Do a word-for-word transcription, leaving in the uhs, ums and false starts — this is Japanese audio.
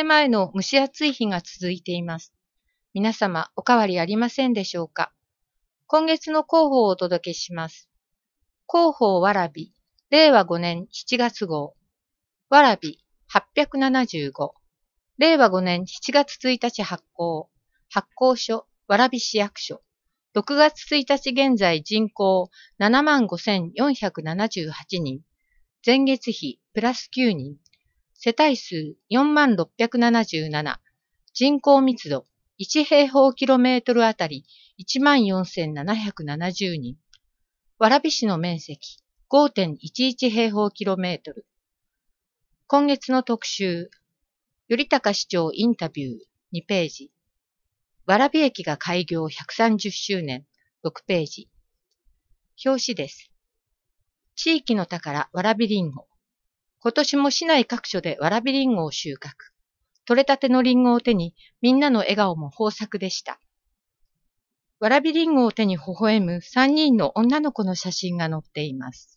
前の蒸し暑い日が続いています。皆様、お変わりありませんでしょうか。今月の広報をお届けします。広報わらび、れいわごねんしちがつ号。わらびはっぴゃくななじゅうご。れいわごねんしちがつついたち発行。発行所、蕨市役所。ろくがつついたち現在人口ななまんごせんよんひゃくななじゅうはちにん。前月比プラスきゅうにん。世帯数よんまんろっぴゃくななじゅうなな。人口密度いち平方キロメートルあたりいちまんよんせんななひゃくななじゅうにん。蕨市の面積 ごてんいちいち平方キロメートル。今月の特集、頼高市長インタビューにページ。蕨駅が開業ひゃくさんじゅっしゅうねんろくページ。表紙です。地域の宝わらびりんご。今年も市内各所でわらびりんごを収穫。取れたてのりんごを手にみんなの笑顔も豊作でした。わらびりんごを手に微笑むさんにんの女の子の写真が載っています。